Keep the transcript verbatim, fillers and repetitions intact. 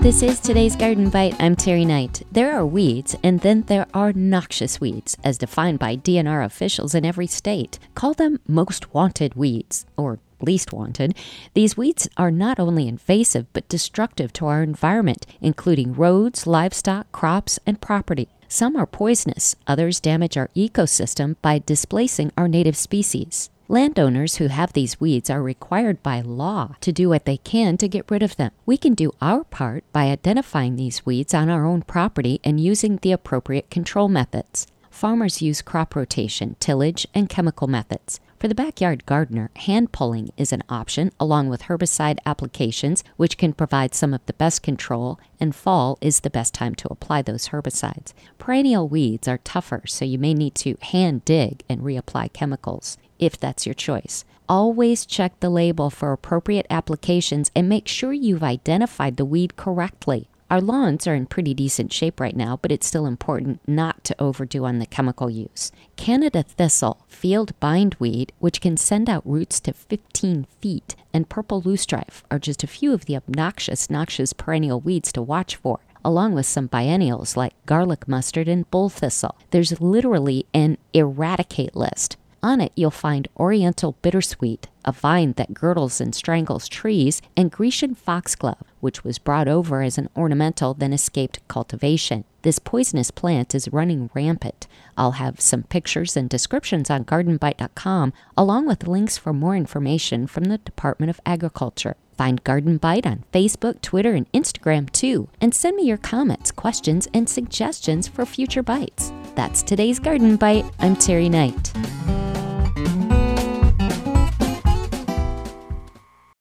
This is today's Garden Bite. I'm Terry Knight. There are weeds, and then there are noxious weeds, as defined by D N R officials in every state. Call them most wanted weeds, or least wanted. These weeds are not only invasive, but destructive to our environment, including roads, livestock, crops, and property. Some are poisonous. Others damage our ecosystem by displacing our native species. Landowners who have these weeds are required by law to do what they can to get rid of them. We can do our part by identifying these weeds on our own property and using the appropriate control methods. Farmers use crop rotation, tillage, and chemical methods. For the backyard gardener, hand pulling is an option, along with herbicide applications, which can provide some of the best control, and fall is the best time to apply those herbicides. Perennial weeds are tougher, so you may need to hand dig and reapply chemicals, if that's your choice. Always check the label for appropriate applications and make sure you've identified the weed correctly. Our lawns are in pretty decent shape right now, but it's still important not to overdo on the chemical use. Canada thistle, field bindweed, which can send out roots to fifteen feet, and purple loosestrife are just a few of the obnoxious, noxious perennial weeds to watch for, along with some biennials like garlic mustard and bull thistle. There's literally an eradicate list. On it, you'll find Oriental bittersweet, a vine that girdles and strangles trees, and Grecian foxglove, which was brought over as an ornamental then escaped cultivation. This poisonous plant is running rampant. I'll have some pictures and descriptions on garden bite dot com, along with links for more information from the Department of Agriculture. Find Garden Bite on Facebook, Twitter, and Instagram too, and send me your comments, questions, and suggestions for future bites. That's today's Garden Bite. I'm Terry Knight.